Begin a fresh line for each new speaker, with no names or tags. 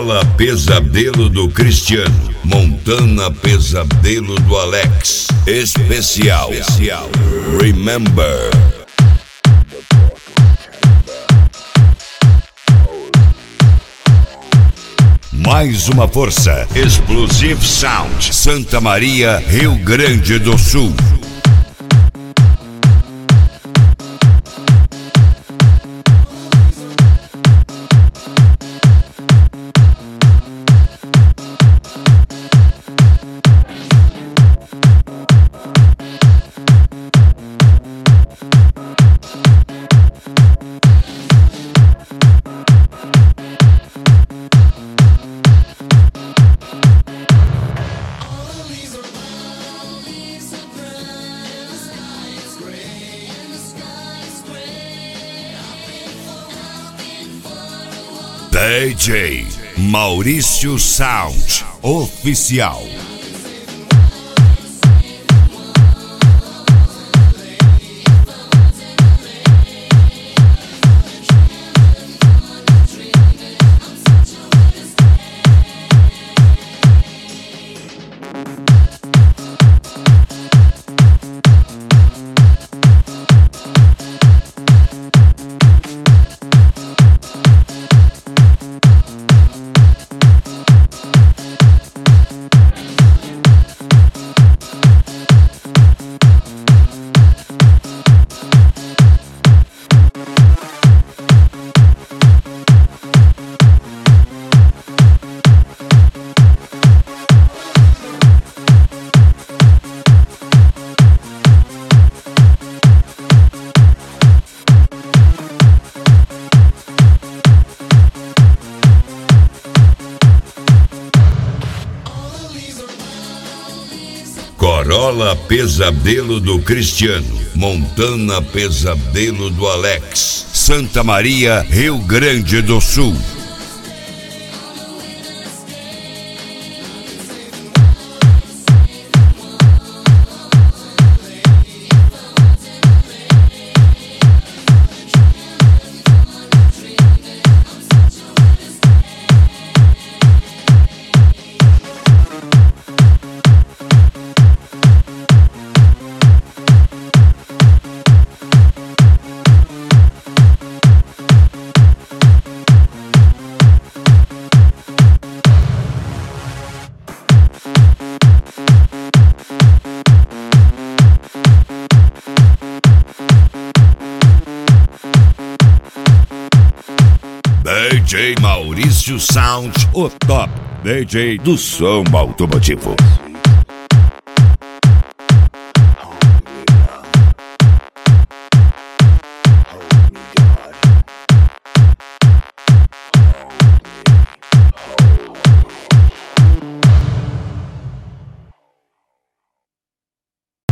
Corolla Pesadelo do Cristiano, Montana Pesadelo do Alex. Especial. Remember. Mais uma força. Explosive Sound, Santa Maria, Rio Grande do Sul. DJ Maurício Sound Oficial. Corolla Pesadelo do Cristiano, Montana Pesadelo do Alex, Santa Maria, Rio Grande do Sul. DJ Maurício Sound, o top DJ do som automotivo.